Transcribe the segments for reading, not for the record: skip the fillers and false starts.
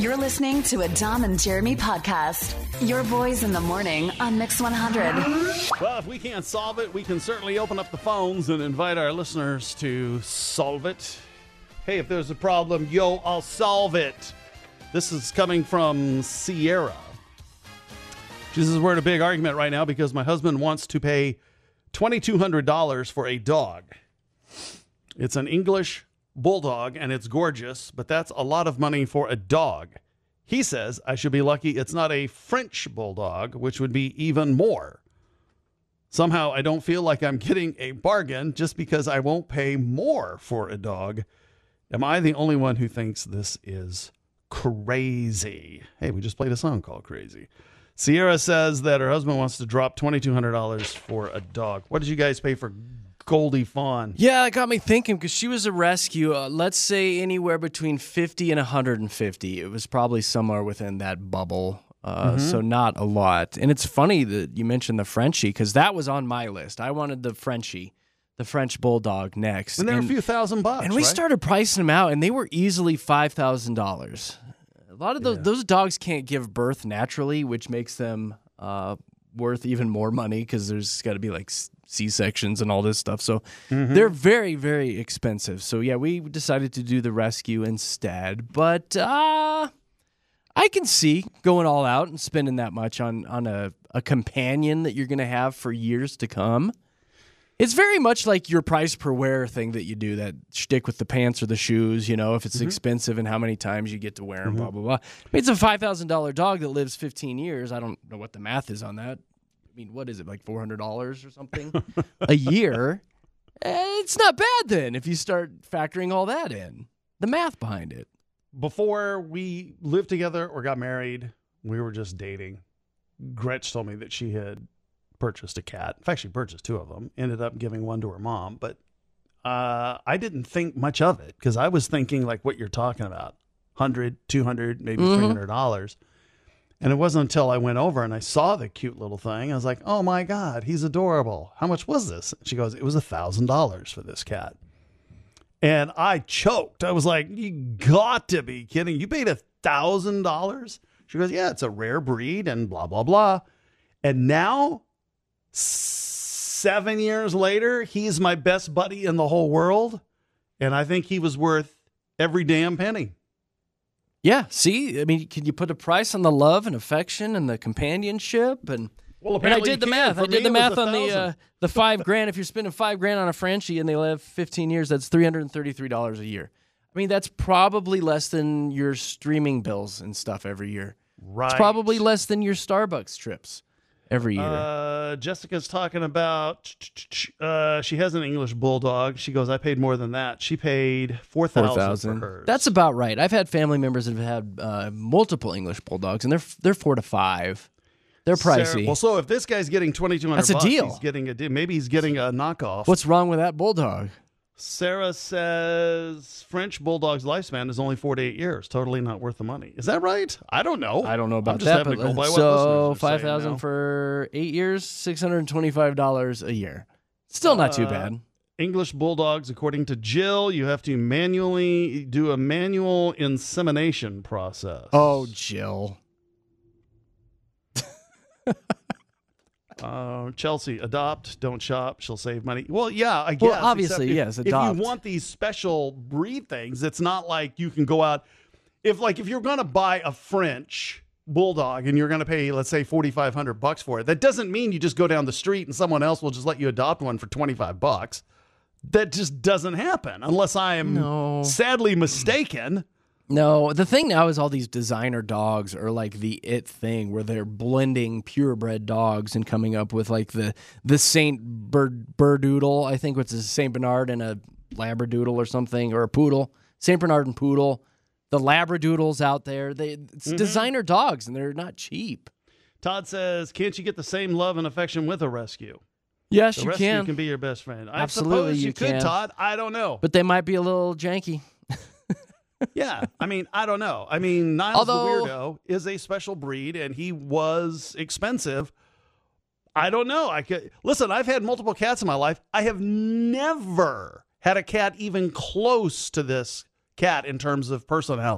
You're listening to a Dom and Jeremy podcast. Your boys in the morning on Mix 100. Well, if we can't solve it, we can certainly open up the phones and invite our listeners to solve it. Hey, if there's a problem, I'll solve it. This is coming from Sierra. She says, we're in a big argument right now because my husband wants to pay $2,200 for a dog. It's an English bulldog, and it's gorgeous, but that's a lot of money for a dog. He says I should be lucky it's not a French bulldog, which would be even more. Somehow I don't feel like I'm getting a bargain just because I won't pay more for a dog. Am I the only one who thinks this is crazy? Hey, we just played a song called Crazy. Sierra says that her husband wants to drop $2,200 for a dog. What did you guys pay for Goldie Fawn? Yeah, it got me thinking because she was a rescue. Let's say anywhere between 50 and 150. It was probably somewhere within that bubble. So not a lot. And it's funny that you mentioned the Frenchie because that was on my list. I wanted the Frenchie, the French bulldog next. And they're a few $1,000. And we started pricing them out, and they were easily $5,000. A lot of those dogs can't give birth naturally, which makes them worth even more money because there's got to be like C-sections and all this stuff. So they're very, very expensive. So, yeah, we decided to do the rescue instead. But I can see going all out and spending that much on a companion that you're going to have for years to come. It's very much like your price per wear thing that you do, that shtick with the pants or the shoes, if it's expensive and how many times you get to wear them, blah, blah, blah. I mean, it's a $5,000 dog that lives 15 years. I don't know what the math is on that. I mean, what is it, like $400 or something a year? It's not bad then if you start factoring all that in, the math behind it. Before we lived together or got married, we were just dating. Gretch told me that she had purchased a cat. In fact, she purchased two of them, ended up giving one to her mom. But I didn't think much of it because I was thinking like what you're talking about, $100, $200, maybe $300. And it wasn't until I went over and I saw the cute little thing. I was like, oh my God, he's adorable. How much was this? She goes, it was $1,000 for this cat. And I choked. I was like, you got to be kidding. You paid $1,000? She goes, yeah, it's a rare breed and blah, blah, blah. And now, 7 years later, he's my best buddy in the whole world. And I think he was worth every damn penny. Yeah, see? I mean, can you put a price on the love and affection and the companionship? And I did the math. I did the math on the $5,000. If you're spending $5,000 on a Frenchie and they live 15 years, that's $333 a year. I mean, that's probably less than your streaming bills and stuff every year. Right. It's probably less than your Starbucks trips every year. Jessica's talking about she has an English bulldog. She goes, I paid more than that. She paid $4,000 for hers. That's about right. I've had family members that have had multiple English bulldogs, and they're $4,000 to $5,000. They're pricey. Well, so if this guy's getting $2,200, that's a deal. He's getting a deal. Maybe he's getting a knockoff. What's wrong with that bulldog? Sarah says French bulldog's lifespan is only 4 to 8 years. Totally not worth the money. Is that right? I don't know. I don't know about I'm that. Just go by so what $5,000 for 8 years, $625 a year. Still not too bad. English bulldogs, according to Jill, you have to manually do a manual insemination process. Oh, Jill. Chelsea, adopt, don't shop. She'll save money. Well, yeah, I guess. Well, obviously, yes, adopt. If you want these special breed things, it's not like you can go out. If you're going to buy a French bulldog and you're going to pay, let's say, $4,500 for it, that doesn't mean you just go down the street and someone else will just let you adopt one for $25. That just doesn't happen unless I am sadly mistaken. No, the thing now is all these designer dogs are like the it thing where they're blending purebred dogs and coming up with like the Saint Berdoodle, I think, which is a Saint Bernard and a Labradoodle or something, or a poodle. Saint Bernard and poodle. The Labradoodles out there, it's designer dogs and they're not cheap. Todd says, can't you get the same love and affection with a rescue? Yes, the you rescue can. Can be your best friend. Absolutely, I suppose you could, can. Todd. I don't know. But they might be a little janky. Yeah, I mean, I don't know. I mean, Niles the Weirdo is a special breed, and he was expensive. I don't know. Listen, I've had multiple cats in my life. I have never had a cat even close to this cat in terms of personality.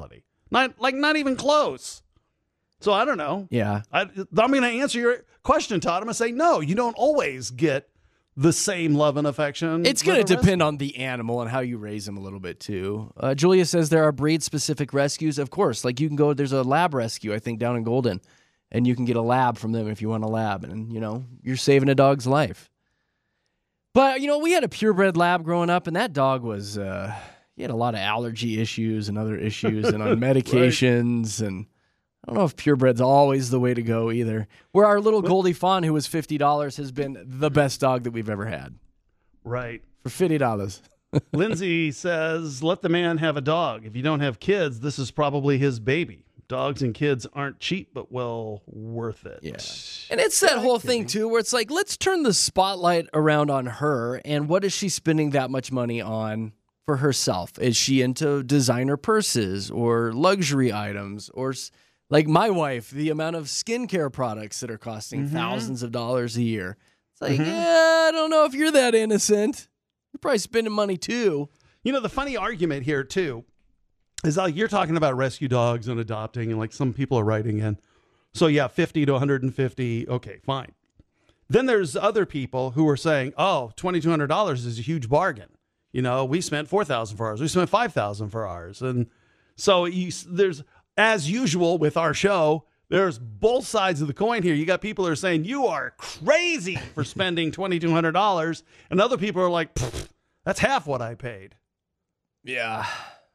Not even close. So I don't know. Yeah. I'm going to answer your question, Todd. I'm going to say no. You don't always get the same love and affection. It's going to depend on the animal and how you raise them a little bit, too. Julia says there are breed-specific rescues. Of course, like you can go, there's a lab rescue, I think, down in Golden, and you can get a lab from them if you want a lab, and, you're saving a dog's life. But, we had a purebred lab growing up, and that dog was, he had a lot of allergy issues and other issues and on medications, and I don't know if purebred's always the way to go either. Where our little Goldie Fawn, who was $50, has been the best dog that we've ever had. Right. For $50. Lindsay says, let the man have a dog. If you don't have kids, this is probably his baby. Dogs and kids aren't cheap, but well worth it. Yeah. And it's that whole thing, too, where it's like, let's turn the spotlight around on her, and what is she spending that much money on for herself? Is she into designer purses or luxury items or... Like my wife, the amount of skincare products that are costing thousands of dollars a year. It's like, I don't know if you're that innocent. You're probably spending money too. The funny argument here too is like you're talking about rescue dogs and adopting, and like some people are writing in. So yeah, 50 to 150. Okay, fine. Then there's other people who are saying, oh, $2,200 is a huge bargain. We spent $4,000 for ours. We spent $5,000 for ours. And so there's... As usual with our show, there's both sides of the coin here. You got people who are saying, you are crazy for spending $2,200. And other people are like, that's half what I paid. Yeah.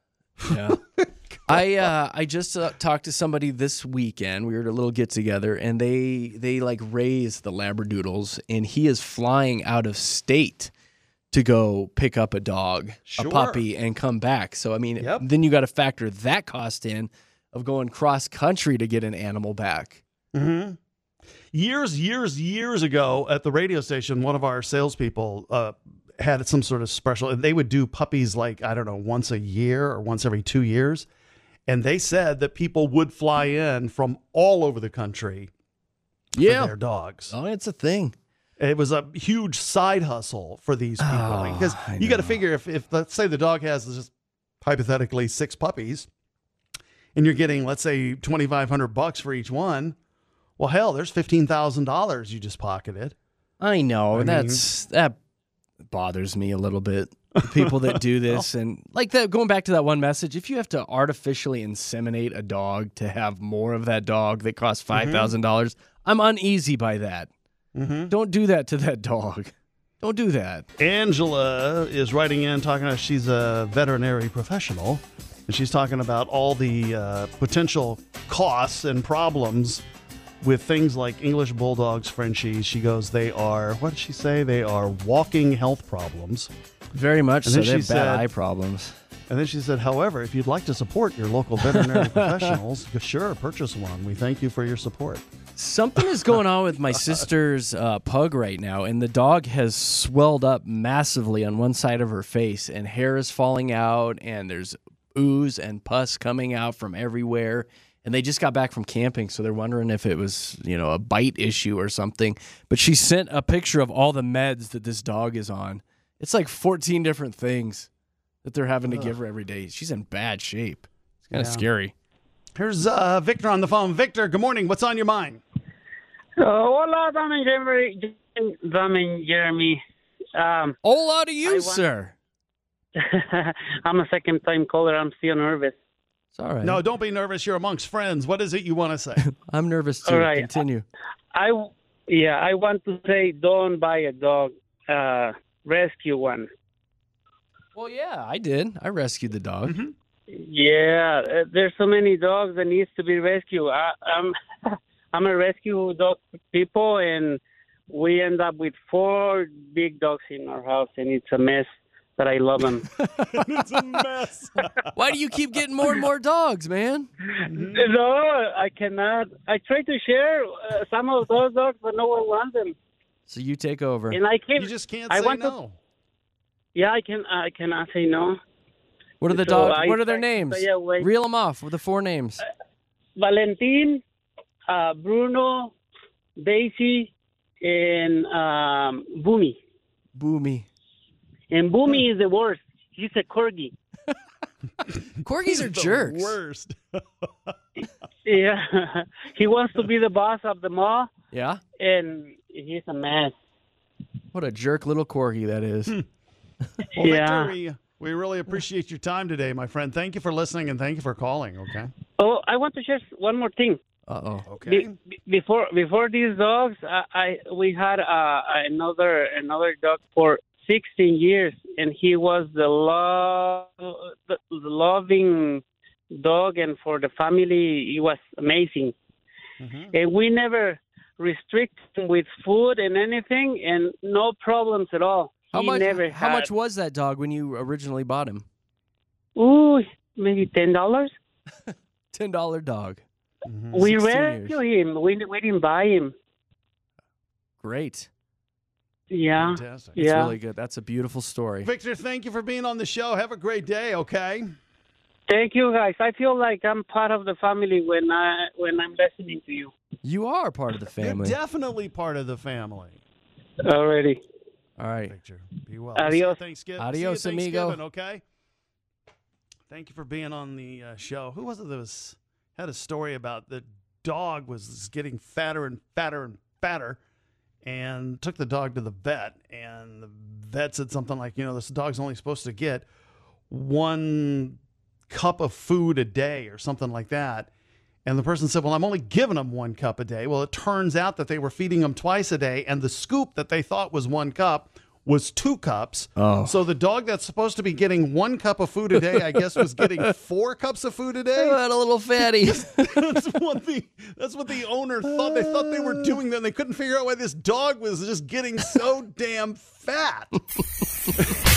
I just talked to somebody this weekend. We were at a little get-together, and they like raise the Labradoodles, and he is flying out of state to go pick up a dog, a puppy, and come back. So, then you got to factor that cost in of going cross-country to get an animal back. Mm-hmm. Years ago at the radio station, one of our salespeople had some sort of special, and they would do puppies like, I don't know, once a year or once every 2 years. And they said that people would fly in from all over the country for their dogs. Oh, it's a thing. It was a huge side hustle for these people. Because you got to figure if, let's say the dog has just hypothetically 6 puppies, and you're getting, let's say, $2,500 for each one. Well, hell, there's $15,000 you just pocketed. I know. That bothers me a little bit. The people that do this and like that. Going back to that one message, if you have to artificially inseminate a dog to have more of that dog that costs $5,000, I'm uneasy by that. Don't do that to that dog. Don't do that. Angela is writing in talking about she's a veterinary professional. And she's talking about all the potential costs and problems with things like English bulldogs, Frenchies. She goes, they are, what did she say? They are walking health problems. Very much so. They have bad eye problems. And then she said, however, if you'd like to support your local veterinary professionals, sure, purchase one. We thank you for your support. Something is going on with my sister's pug right now, and the dog has swelled up massively on one side of her face, and hair is falling out, and there's ooze and pus coming out from everywhere, and they just got back from camping, so they're wondering if it was, a bite issue or something. But she sent a picture of all the meds that this dog is on. It's like 14 different things that they're having to give her every day. She's in bad shape. It's kind of scary. Here's Victor on the phone. Victor, good morning. What's on your mind? Hola, Jeremy. Hola to you, sir. I'm a second-time caller. I'm still nervous. It's all right. No, don't be nervous. You're amongst friends. What is it you want to say? I'm nervous too. All right. Continue. I want to say don't buy a dog. Rescue one. Well, yeah, I did. I rescued the dog. Yeah, there's so many dogs that needs to be rescued. I'm a rescue dog people, and we end up with 4 big dogs in our house, and it's a mess. But I love them. It's a mess. Why do you keep getting more and more dogs, man? No, I cannot. I try to share some of those dogs, but no one wants them. So you take over. And you just can't say no. Yeah, I cannot say no. What are the dogs? What are their names? Reel them off with the 4 names. Valentin, Bruno, Daisy, and Boomy. Boomy. And Boomy is the worst. He's a corgi. Corgis are The jerks. worst. Yeah, he wants to be the boss of the mall, Yeah? and he's a mess. What a jerk little corgi that is. Well, Yeah. Victor, we really appreciate your time today, my friend. Thank you for listening and thank you for calling, okay? Oh, I want to share one more thing. Uh-oh. Okay. Before these dogs, we had another dog for 16 years, and he was the loving dog, and for the family, he was amazing. Mm-hmm. And we never restrict him with food and anything, and no problems at all. How He much was that dog when you originally bought him? Ooh, maybe $10. $10 dog. Mm-hmm. We 16 rescue him. We didn't buy him. Great. Yeah. Fantastic. It's Yeah. really good. That's a beautiful story. Victor, thank you for being on the show. Have a great day, okay? Thank you, guys. I feel like I'm part of the family when I'm listening to you You are part of the family. You're definitely part of the family. already. All right. Victor, be well. Adios. Thanksgiving. Adios, amigo. Okay. Thank you for being on the show. Who was it that had a story about the dog was getting fatter and fatter and fatter, and took the dog to the vet, and the vet said something like, this dog's only supposed to get 1 cup of food a day or something like that. And the person said, well, I'm only giving them 1 cup a day. Well, it turns out that they were feeding them twice a day, and the scoop that they thought was 1 cup was 2 cups. Oh. So the dog that's supposed to be getting 1 cup of food a day, I guess, was getting 4 cups of food a day. Oh, that a little fatty. That's what the owner thought. They thought they were doing that, and they couldn't figure out why this dog was just getting so damn fat.